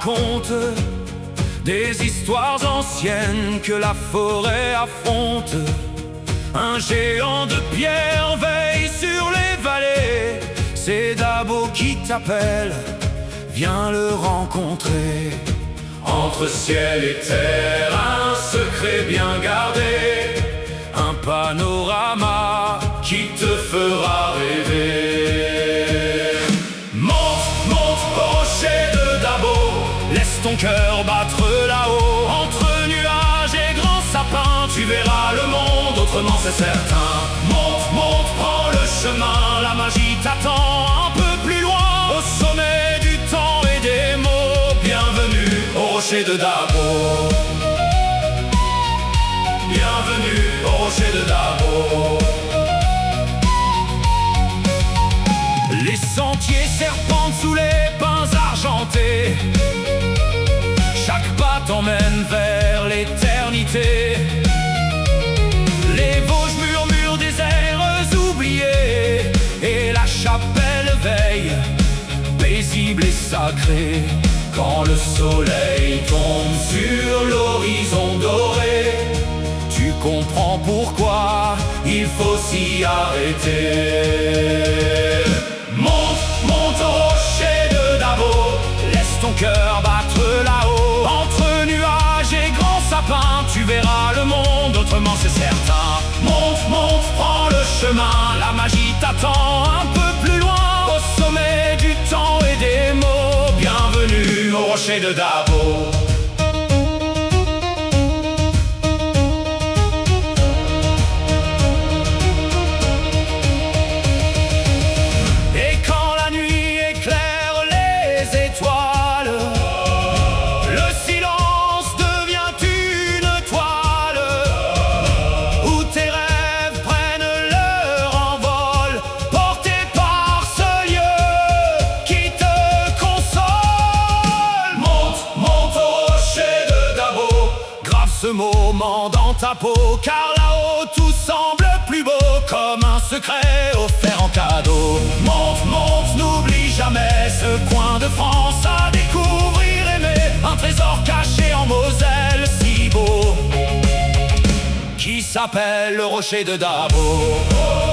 raconte des histoires anciennes que la forêt affronte. Un géant de pierre veille sur les vallées. C'est Dabo qui t'appelle, viens le rencontrer. Entre ciel et terre, un secret bien gardé, un panorama qui te fera rêver. Monte, monte au rocher de Dabo, laisse ton cœur battre là-haut. Entre nuages et grands sapins, tu verras le monde autrement, c'est certain. Monte, monte, prends le chemin, la magie t'attend un peu plus loin. Au sommet du temps et des mots, bienvenue au rocher de Dabo. Bienvenue au rocher de Dabo. Les sentiers serpentent sous les pins argentés. Chaque pas t'emmène vers l'éternité. Les Vosges murmurent des airs oubliés, et la chapelle veille, paisible et sacrée. Quand le soleil tombe sur l'horizon doré, tu comprends pourquoi il faut s'y arrêter. Monte, monte au rocher de Dabo, laisse ton cœur battre là-haut. Entre nuages et grands sapins, tu verras le monde autrement, c'est certain. Monte, monte, prends le chemin, la magie t'attend un peu plus loin. Au sommet du temps et des mots, bienvenue au rocher de Dabo. Ce moment dans ta peau, car là-haut tout semble plus beau, comme un secret offert en cadeau. Monte, monte, n'oublie jamais ce coin de France à découvrir, aimer. Un trésor caché en Moselle si beau, qui s'appelle le rocher de Dabo.